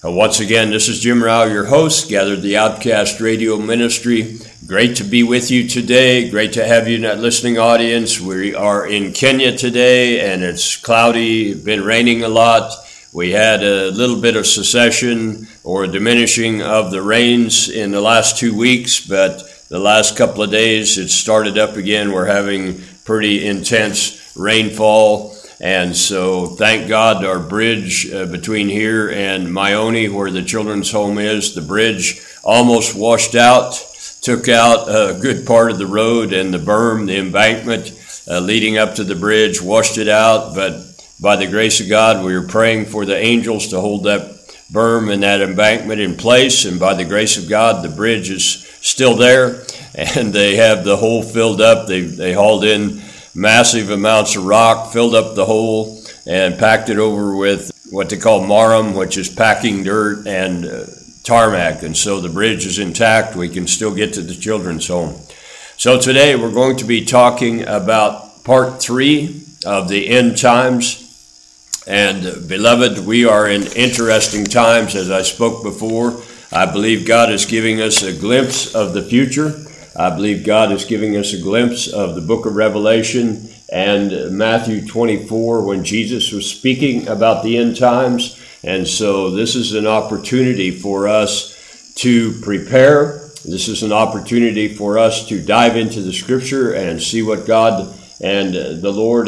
Once again, this is Jim Rao, your host, Gathered the Outcast Radio Ministry. Great to be with you today. Great to have you in that listening audience. We are in Kenya today, and it's cloudy, been raining a lot. We had a little bit of cessation or diminishing of the rains in the last 2 weeks, but the last couple of days it started up again. We're having pretty intense rainfall. And so thank God our bridge between here and Maione, where the children's home is, the bridge almost washed out, took out a good part of the road, and the berm, the embankment leading up to the bridge, washed it out. But by the grace of God, we were praying for the angels to hold that berm and that embankment in place. And by the grace of God, the bridge is still there, and they have the hole filled up. They hauled in massive amounts of rock, filled up the hole, and packed it over with what they call marram, which is packing dirt, and tarmac. And so the bridge is intact. We can still get to the children's home. So today we're going to be talking about part 3 of the end times. And beloved, we are in interesting times. As I spoke before, I believe God is giving us a glimpse of the future. I believe God is giving us a glimpse of the book of Revelation and Matthew 24 when Jesus was speaking about the end times. And so this is an opportunity for us to prepare. This is an opportunity for us to dive into the scripture and see what God and the Lord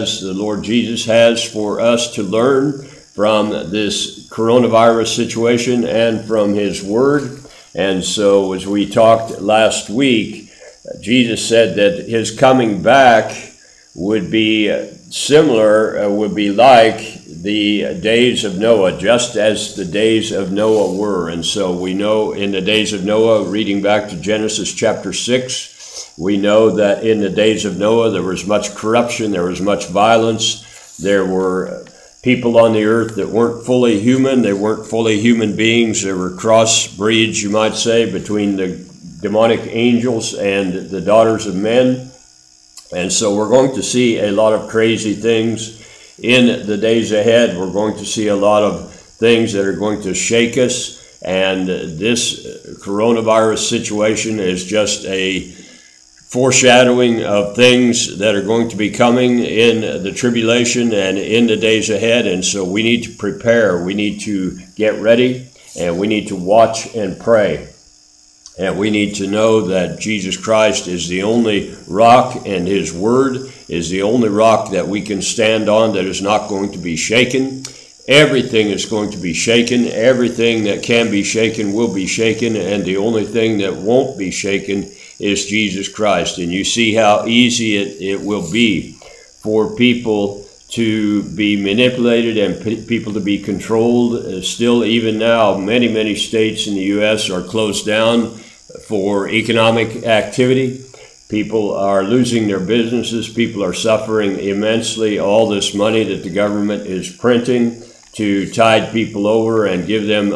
Jesus has for us to learn from this coronavirus situation and from his word. And so as we talked last week, Jesus said that his coming back would be similar, would be like the days of Noah, just as the days of Noah were. And so we know in the days of Noah, reading back to Genesis chapter 6, we know that in the days of Noah there was much corruption, there was much violence, there were people on the earth that weren't fully human. They weren't fully human beings. There were crossbreeds, you might say, between the demonic angels and the daughters of men. And so we're going to see a lot of crazy things in the days ahead. We're going to see a lot of things that are going to shake us. And this coronavirus situation is just a foreshadowing of things that are going to be coming in the tribulation and in the days ahead. And so we need to prepare, we need to get ready, and we need to watch and pray. And we need to know that Jesus Christ is the only rock, and his word is the only rock that we can stand on that is not going to be shaken. Everything is going to be shaken. Everything that can be shaken will be shaken, and the only thing that won't be shaken is Jesus Christ. And you see how easy it will be for people to be manipulated and people to be controlled. Still, even now, many states in the U.S. are closed down for economic activity. People are losing their businesses. People are suffering immensely. All this money that the government is printing to tide people over and give them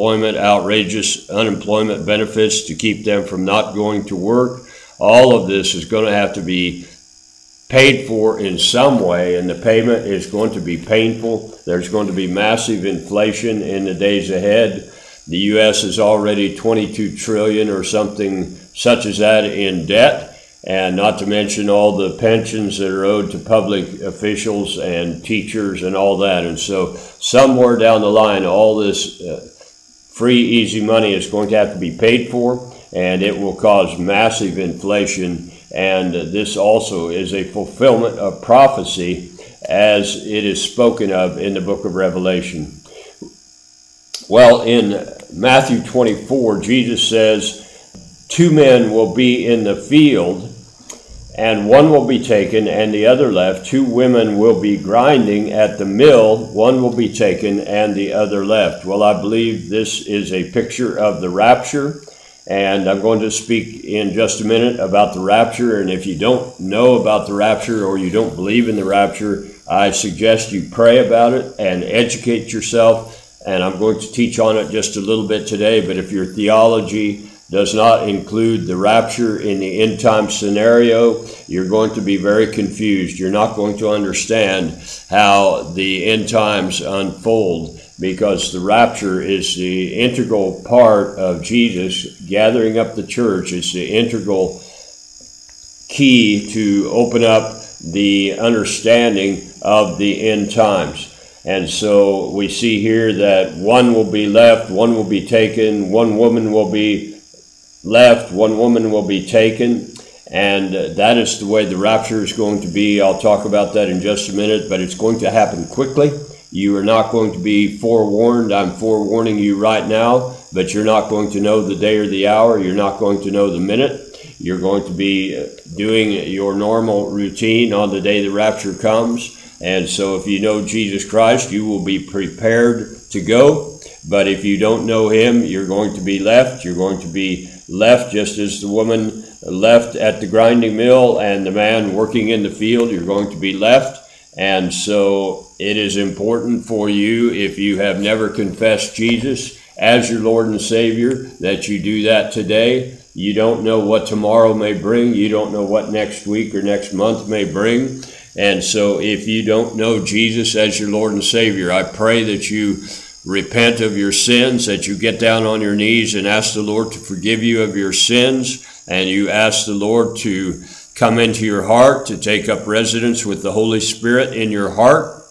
outrageous unemployment benefits to keep them from not going to work. All of this is going to have to be paid for in some way, and the payment is going to be painful. There's going to be massive inflation in the days ahead. The U.S. is already $22 trillion or something such as that in debt. And not to mention all the pensions that are owed to public officials and teachers and all that. And so somewhere down the line, all this free, easy money is going to have to be paid for, and it will cause massive inflation. And this also is a fulfillment of prophecy as it is spoken of in the book of Revelation. Well, in Matthew 24, Jesus says, 2 men will be in the field, and one will be taken and the other left. 2 women will be grinding at the mill, one will be taken and the other left. Well, I believe this is a picture of the rapture, and I'm going to speak in just a minute about the rapture. And if you don't know about the rapture or you don't believe in the rapture, I suggest you pray about it and educate yourself. And I'm going to teach on it just a little bit today. But if your theology does not include the rapture in the end time scenario, you're going to be very confused. You're not going to understand how the end times unfold. because the rapture is the integral part of Jesus gathering up the church. It's the integral key to open up the understanding of the end times. And so we see here that one will be left, one will be taken, one woman will be left, one woman will be taken. And that is the way the rapture is going to be. I'll talk about that in just a minute, but it's going to happen quickly. You are not going to be forewarned. I'm forewarning you right now, but you're not going to know the day or the hour. You're not going to know the minute. You're going to be doing your normal routine on the day the rapture comes. And so if you know Jesus Christ, you will be prepared to go. But if you don't know him, you're going to be left. You're going to be left just as the woman left at the grinding mill and the man working in the field. You're going to be left. And so it is important for you, if you have never confessed Jesus as your Lord and Savior, that you do that today. You don't know what tomorrow may bring. You don't know what next week or next month may bring. And so if you don't know Jesus as your Lord and Savior, I pray that you repent of your sins, that you get down on your knees and ask the Lord to forgive you of your sins, and you ask the Lord to come into your heart, to take up residence with the Holy Spirit in your heart,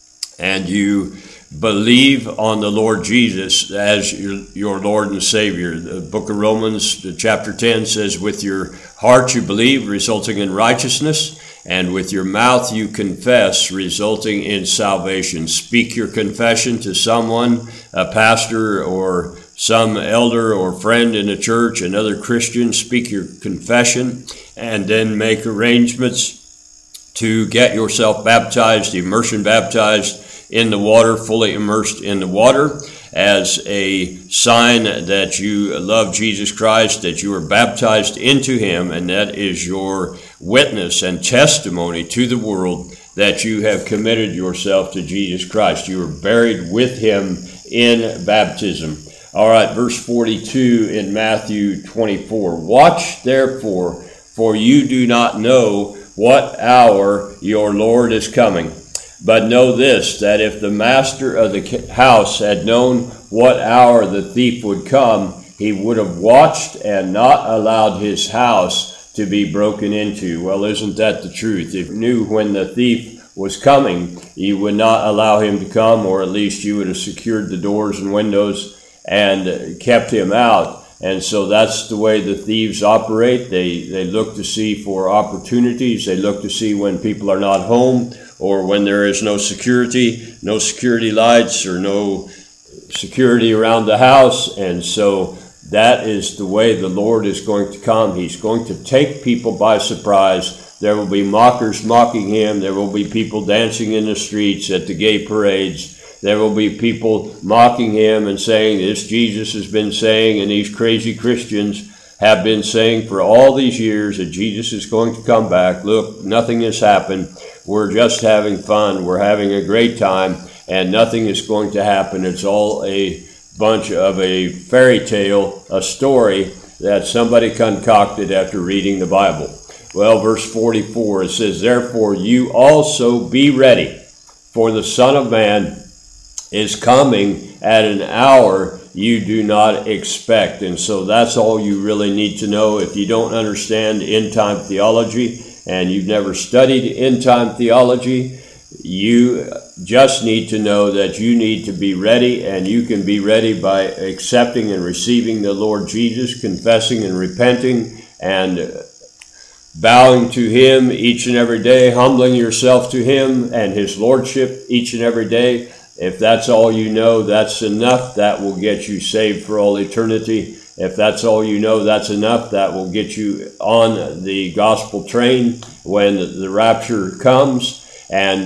and you believe on the Lord Jesus as your Lord and Savior. The book of Romans, chapter 10 says, with your heart you believe, resulting in righteousness, and with your mouth you confess, resulting in salvation. Speak your confession to someone, a pastor or some elder or friend in a church, another Christian. Speak your confession, and then make arrangements to get yourself baptized, immersion baptized in the water, fully immersed in the water, as a sign that you love Jesus Christ, that you are baptized into him, and that is your witness and testimony to the world that you have committed yourself to Jesus Christ. You are buried with him in baptism. All right, verse 42 in Matthew 24. Watch therefore, for you do not know what hour your Lord is coming. But know this, that if the master of the house had known what hour the thief would come, he would have watched and not allowed his house to be broken into. Well, isn't that the truth? If you knew when the thief was coming, you would not allow him to come, or at least you would have secured the doors and windows and kept him out. And so that's the way the thieves operate. They look to see for opportunities. They look to see when people are not home, or when there is no security lights, or no security around the house. And so that is the way the Lord is going to come. He's going to take people by surprise. There will be mockers mocking him. There will be people dancing in the streets at the gay parades. There will be people mocking him and saying, this Jesus has been saying, and these crazy Christians have been saying for all these years, that Jesus is going to come back. Look, nothing has happened. We're just having fun. We're having a great time, and nothing is going to happen. It's all a bunch of a fairy tale, a story that somebody concocted after reading the Bible. Well, verse 44, it says, therefore you also be ready, for the Son of Man is coming at an hour you do not expect. And so that's all you really need to know. If you don't understand end-time theology and you've never studied end-time theology, you just need to know that you need to be ready, and you can be ready by accepting and receiving the Lord Jesus, confessing and repenting, and bowing to him each and every day, humbling yourself to him and his lordship each and every day. If that's all you know, that's enough. That will get you saved for all eternity. If that's all you know, that's enough. That will get you on the gospel train when the rapture comes. And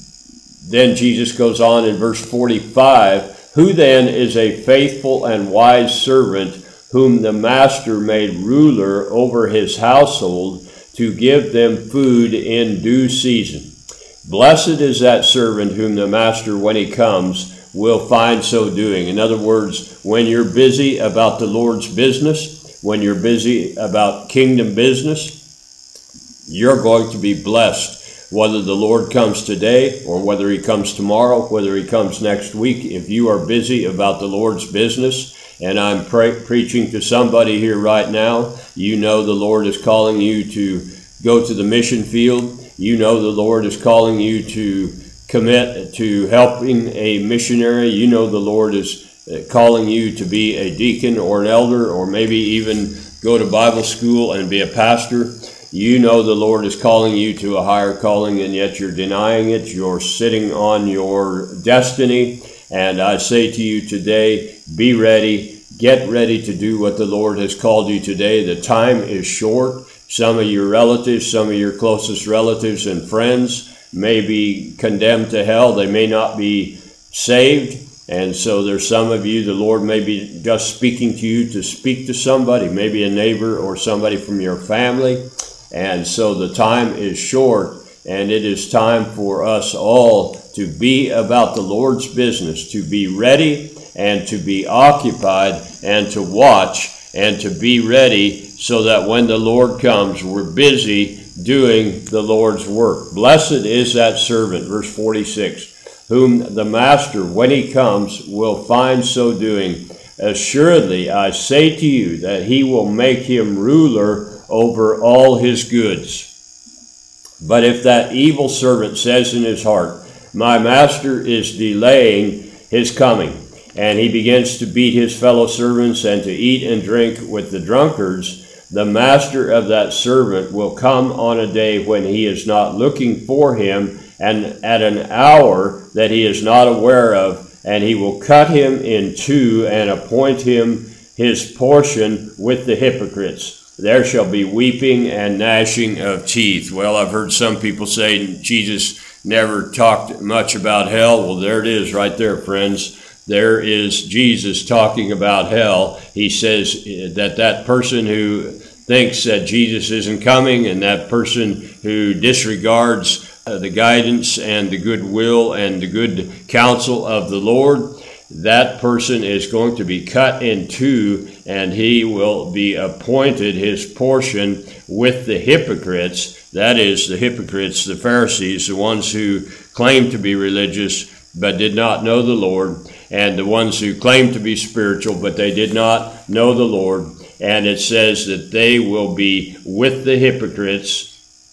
then Jesus goes on in verse 45, who then is a faithful and wise servant, whom the master made ruler over his household, to give them food in due season? Blessed is that servant whom the master, when he comes, will find so doing. In other words, when you're busy about the Lord's business, when you're busy about kingdom business, you're going to be blessed whether the Lord comes today or whether he comes tomorrow, whether he comes next week. If you are busy about the Lord's business, and I'm preaching to somebody here right now, you know the Lord is calling you to go to the mission field. You know the Lord is calling you to commit to helping a missionary. You know the Lord is calling you to be a deacon or an elder, or maybe even go to Bible school and be a pastor. You know the Lord is calling you to a higher calling, and yet you're denying it. You're sitting on your destiny. And I say to you today, be ready. Get ready to do what the Lord has called you today. The time is short. Some of your relatives, some of your closest relatives and friends may be condemned to hell. They may not be saved. And so there's some of you, the Lord may be just speaking to you to speak to somebody, maybe a neighbor or somebody from your family. And so the time is short, and it is time for us all to be about the Lord's business, to be ready and to be occupied and to watch and to be ready, so that when the Lord comes, we're busy doing the Lord's work. Blessed is that servant, verse 46, whom the master, when he comes, will find so doing. Assuredly, I say to you that he will make him ruler over all his goods. But if that evil servant says in his heart, my master is delaying his coming, and he begins to beat his fellow servants and to eat and drink with the drunkards, the master of that servant will come on a day when he is not looking for him, and at an hour that he is not aware of, and he will cut him in two and appoint him his portion with the hypocrites. There shall be weeping and gnashing of teeth. Well, I've heard some people say Jesus never talked much about hell. Well, there it is right there, friends. There is Jesus talking about hell. He says that person who thinks that Jesus isn't coming, and that person who disregards the guidance and the goodwill and the good counsel of the Lord, that person is going to be cut in two, and he will be appointed his portion with the hypocrites. That is, the hypocrites, the Pharisees, the ones who claim to be religious but did not know the Lord, and the ones who claim to be spiritual but they did not know the Lord. And it says that they will be with the hypocrites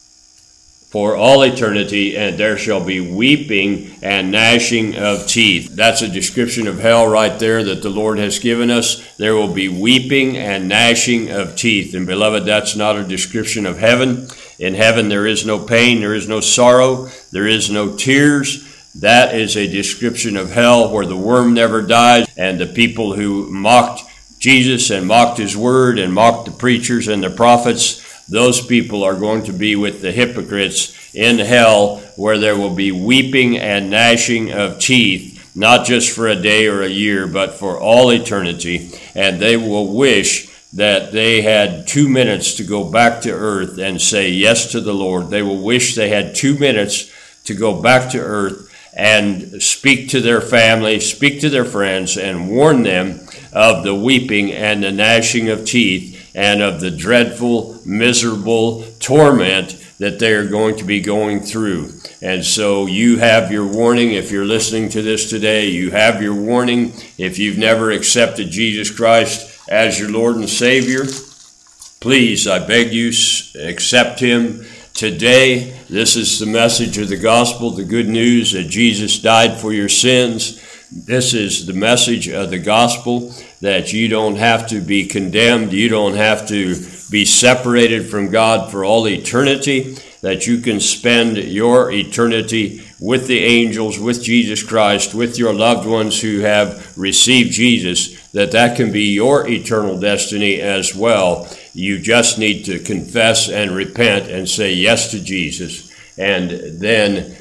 for all eternity, and there shall be weeping and gnashing of teeth. That's a description of hell right there that the Lord has given us. There will be weeping and gnashing of teeth. And beloved, that's not a description of heaven. In heaven there is no pain, there is no sorrow, there is no tears. That is a description of hell, where the worm never dies, and the people who mocked Jesus and mocked his word and mocked the preachers and the prophets, those people are going to be with the hypocrites in hell, where there will be weeping and gnashing of teeth, not just for a day or a year, but for all eternity. And they will wish that they had 2 minutes to go back to earth and say yes to the Lord. They will wish they had 2 minutes to go back to earth and speak to their family, speak to their friends, and warn them of the weeping and the gnashing of teeth and of the dreadful, miserable torment that they are going to be going through. And so you have your warning. If you're listening to this today, you have your warning. If you've never accepted Jesus Christ as your Lord and Savior, please, I beg you, accept him today. This is the message of the gospel, the good news that Jesus died for your sins. This is the message of the gospel, that you don't have to be condemned. You don't have to be separated from God for all eternity, that you can spend your eternity with the angels, with Jesus Christ, with your loved ones who have received Jesus, that can be your eternal destiny as well. You just need to confess and repent and say yes to Jesus, and then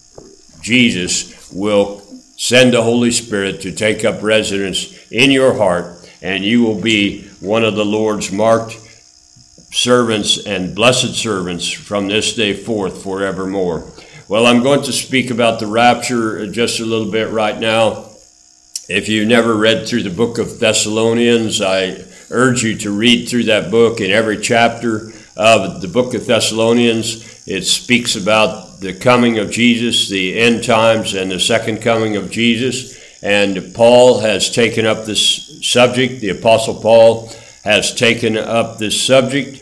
Jesus will send the Holy Spirit to take up residence in your heart, and you will be one of the Lord's marked servants and blessed servants from this day forth forevermore. Well, I'm going to speak about the rapture just a little bit right now. If you've never read through the book of Thessalonians, I urge you to read through that book. In every chapter of the book of Thessalonians, it speaks about about the coming of Jesus, the end times, and the second coming of Jesus. And Paul has taken up this subject. The Apostle Paul has taken up this subject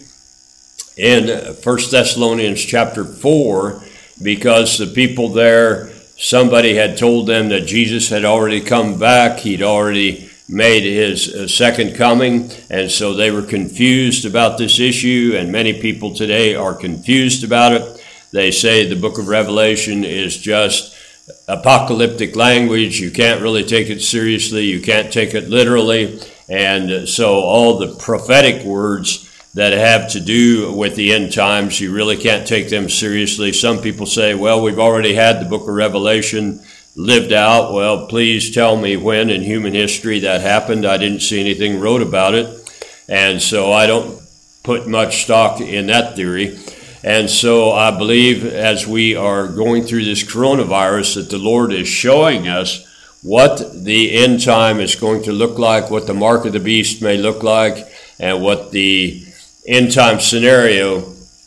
in 1 Thessalonians chapter 4, because the people there, somebody had told them that Jesus had already come back. He'd already made his second coming, and so they were confused about this issue, and many people today are confused about it. They say the book of Revelation is just apocalyptic language. You can't really take it seriously. You can't take it literally. And so all the prophetic words that have to do with the end times, you really can't take them seriously. Some people say, well, we've already had the book of Revelation lived out. Well, please tell me when in human history that happened. I didn't see anything wrote about it. And so I don't put much stock in that theory. And so I believe as we are going through this coronavirus that the Lord is showing us what the end time is going to look like, what the mark of the beast may look like, and what the end time scenario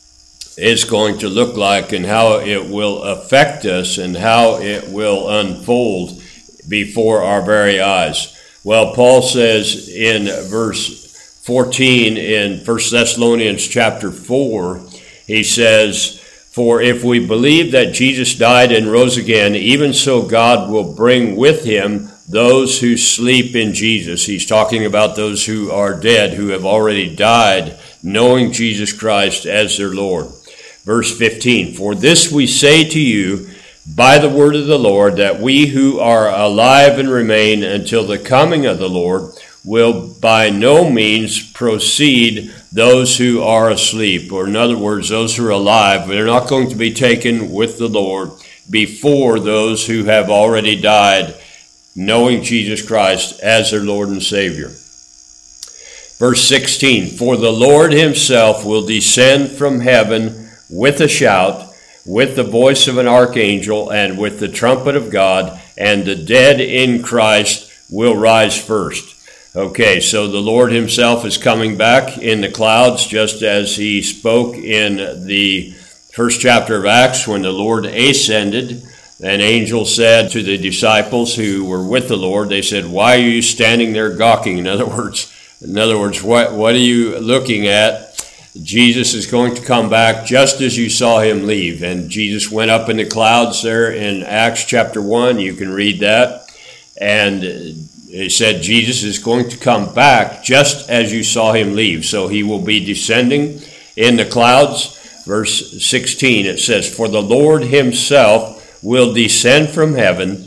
is going to look like, and how it will affect us and how it will unfold before our very eyes. Well, Paul says in verse 14 in 1 Thessalonians chapter 4, he says, "For if we believe that Jesus died and rose again, even so God will bring with him those who sleep in Jesus." He's talking about those who are dead, who have already died, knowing Jesus Christ as their Lord. Verse 15, "For this we say to you by the word of the Lord, that we who are alive and remain until the coming of the Lord will by no means precede those who are asleep." Or in other words, those who are alive, they're not going to be taken with the Lord before those who have already died, knowing Jesus Christ as their Lord and Savior. Verse 16, "For the Lord himself will descend from heaven with a shout, with the voice of an archangel, and with the trumpet of God, and the dead in Christ will rise first." Okay, so the Lord himself is coming back in the clouds, just as he spoke in the first chapter of Acts when the Lord ascended. An angel said to the disciples who were with the Lord, they said, "Why are you standing there gawking?" In other words, what are you looking at? Jesus is going to come back just as you saw him leave. And Jesus went up in the clouds there in Acts chapter 1. You can read that. And he said Jesus is going to come back just as you saw him leave. So he will be descending in the clouds. Verse 16, it says, "For the Lord himself will descend from heaven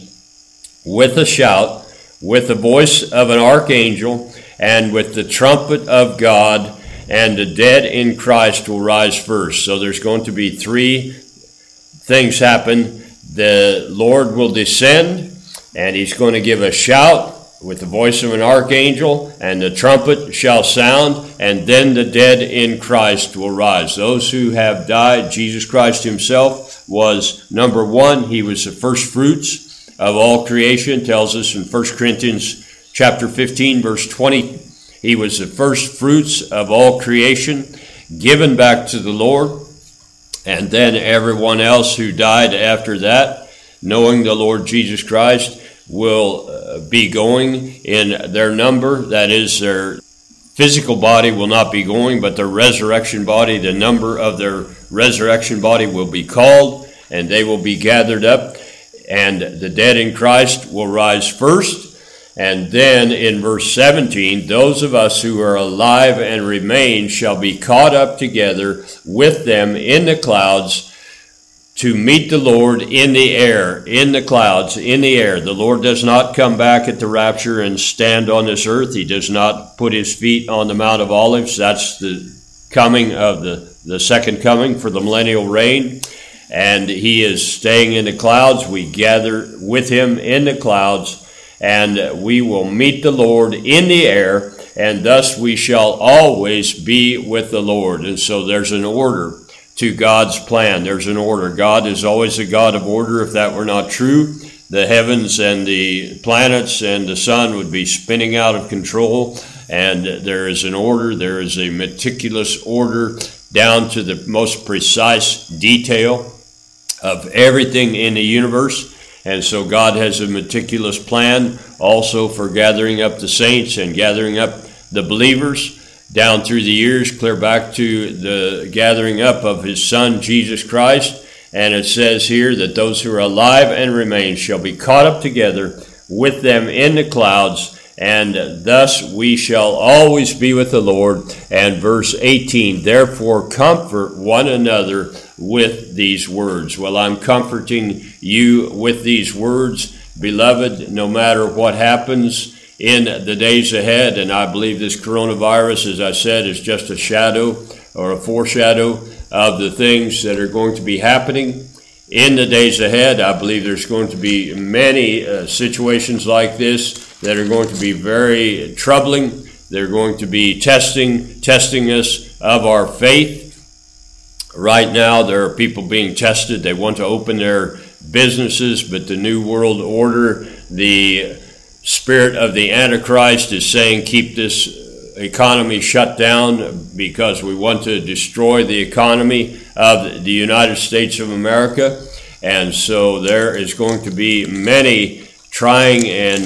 with a shout, with the voice of an archangel, and with the trumpet of God, and the dead in Christ will rise first." So there's going to be three things happen. The Lord will descend, and he's going to give a shout with the voice of an archangel, and the trumpet shall sound, and then the dead in Christ will rise. Those who have died, Jesus Christ himself was number one. He was the first fruits of all creation. It tells us in 1 Corinthians chapter 15, verse 20, he was the first fruits of all creation, given back to the Lord. And then everyone else who died after that, knowing the Lord Jesus Christ, will be going in their number. That is, their physical body will not be going, but their resurrection body, the number of their resurrection body will be called, and they will be gathered up. And the dead in Christ will rise first. And then in verse 17, "Those of us who are alive and remain shall be caught up together with them in the clouds to meet the Lord in the air," in the clouds, in the air. The Lord does not come back at the rapture and stand on this earth. He does not put his feet on the Mount of Olives. That's the coming of the second coming for the millennial reign. And he is staying in the clouds. We gather with him in the clouds, and we will meet the Lord in the air, and thus we shall always be with the Lord. And so there's an order to God's plan. There's an order. God is always a God of order. If that were not true, the heavens and the planets and the sun would be spinning out of control. And there is an order. There is a meticulous order down to the most precise detail. of everything in the universe. And so God has a meticulous plan also for gathering up the saints and gathering up the believers down through the years, clear back to the gathering up of his Son, Jesus Christ. And it says here that those who are alive and remain shall be caught up together with them in the clouds, and thus we shall always be with the Lord. And verse 18, therefore comfort one another with these words. Well, I'm comforting you with these words, beloved, no matter what happens in the days ahead. And I believe this coronavirus, as I said, is just a shadow or a foreshadow of the things that are going to be happening in the days ahead. I believe there's going to be many situations like this that are going to be very troubling. They're going to be testing us of our faith. Right now, there are people being tested. They want to open their businesses, but the New World Order, the spirit of the Antichrist, is saying keep this economy shut down because we want to destroy the economy of the United States of America. And so there is going to be many trying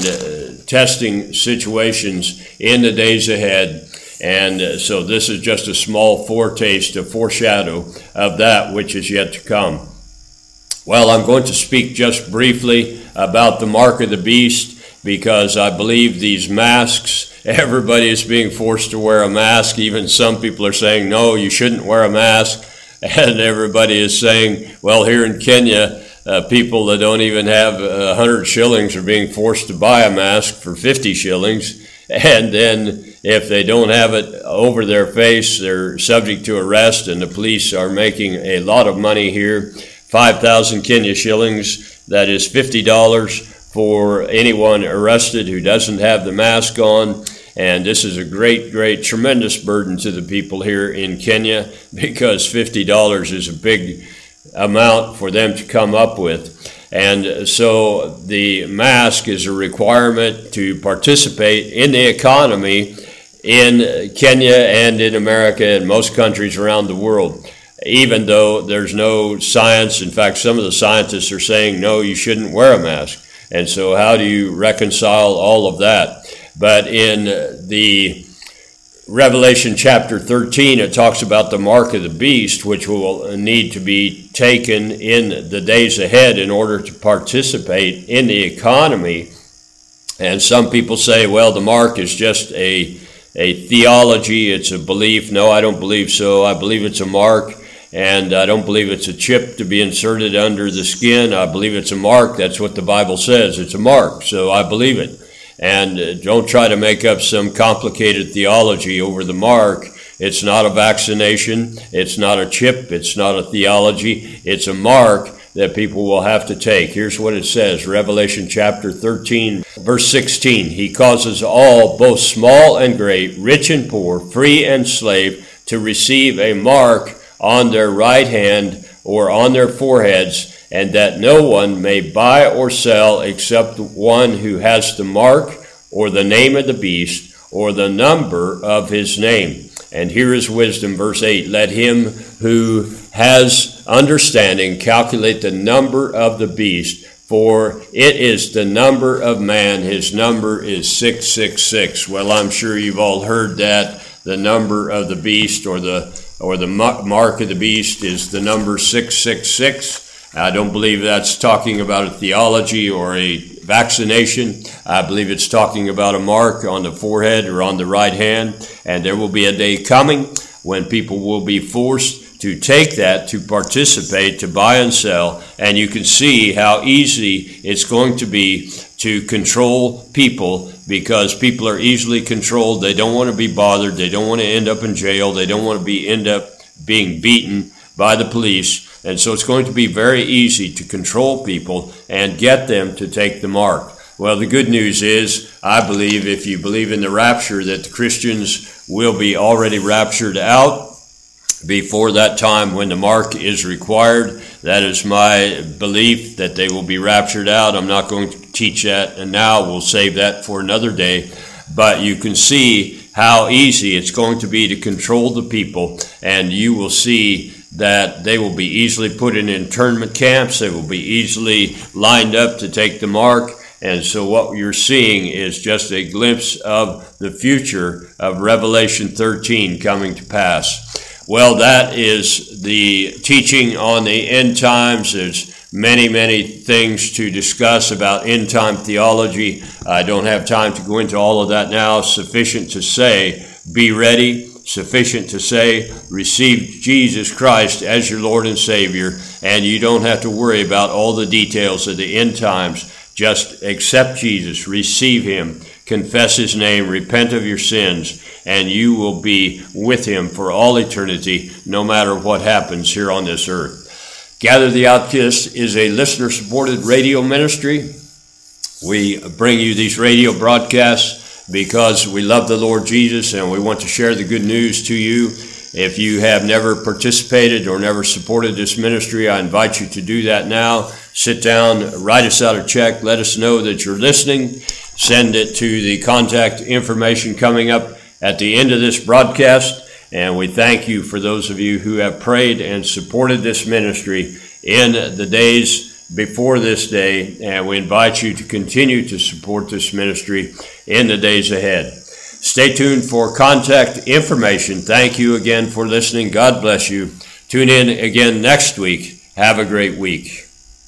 and testing situations in the days ahead. And so this is just a small foretaste, a foreshadow of that which is yet to come. Well, I'm going to speak just briefly about the mark of the beast, because I believe these masks, everybody is being forced to wear a mask. Even some people are saying, no, you shouldn't wear a mask. And everybody is saying, well, here in Kenya, people that don't even have 100 shillings are being forced to buy a mask for 50 shillings. And then if they don't have it over their face, they're subject to arrest, and the police are making a lot of money here. 5,000 Kenya shillings, that is $50 for anyone arrested who doesn't have the mask on. And this is a great, tremendous burden to the people here in Kenya, because $50 is a big amount for them to come up with. And so the mask is a requirement to participate in the economy in Kenya and in America and most countries around the world, even though there's no science. In fact, some of the scientists are saying, no, you shouldn't wear a mask. And so how do you reconcile all of that? But in the Revelation chapter 13, it talks about the mark of the beast, which will need to be taken in the days ahead in order to participate in the economy. And some people say, well, the mark is just a theology, it's a belief. No, I don't believe so. I believe it's a mark, and I don't believe it's a chip to be inserted under the skin. I believe it's a mark. That's what the Bible says. It's a mark, so I believe it. And don't try to make up some complicated theology over the mark. It's not a vaccination. It's not a chip. It's not a theology. It's a mark that people will have to take. Here's what it says, Revelation chapter 13, verse 16. He causes all, both small and great, rich and poor, free and slave, to receive a mark on their right hand or on their foreheads, and that no one may buy or sell except one who has the mark or the name of the beast or the number of his name. And here is wisdom, verse 8. Let him who has understanding calculate the number of the beast, for it is the number of man. His number is 666. Well, I'm sure you've all heard that. The number of the beast or the mark of the beast is the number 666. I don't believe that's talking about a theology or a vaccination. I believe it's talking about a mark on the forehead or on the right hand. And there will be a day coming when people will be forced to take that, to participate, to buy and sell. And you can see how easy it's going to be to control people, because people are easily controlled. They don't want to be bothered. They don't want to end up in jail. They don't want to end up being beaten by the police. And so it's going to be very easy to control people and get them to take the mark. Well, the good news is, I believe, if you believe in the rapture, that the Christians will be already raptured out before that time when the mark is required. That is my belief, that they will be raptured out. I'm not going to teach that, and now we'll save that for another day. But you can see how easy it's going to be to control the people, and you will see that they will be easily put in internment camps. They will be easily lined up to take the mark. And so what you're seeing is just a glimpse of the future of Revelation 13 coming to pass. Well, that is the teaching on the end times. There's many things to discuss about end time theology. I don't have time to go into all of that now. Sufficient to say, be ready. Sufficient to say, receive Jesus Christ as your Lord and Savior, and you don't have to worry about all the details of the end times. Just accept Jesus, receive Him, confess His name, repent of your sins, and you will be with Him for all eternity, no matter what happens here on this earth. Gather the Outcast is a listener-supported radio ministry. We bring you these radio broadcasts because we love the Lord Jesus and we want to share the good news to you. If you have never participated or never supported this ministry, I invite you to do that now. Sit down, write us out a check, let us know that you're listening. Send it to the contact information coming up at the end of this broadcast. And we thank you for those of you who have prayed and supported this ministry in the days before this day, and we invite you to continue to support this ministry in the days ahead. Stay tuned for contact information. Thank you again for listening. God bless you. Tune in again next week. Have a great week.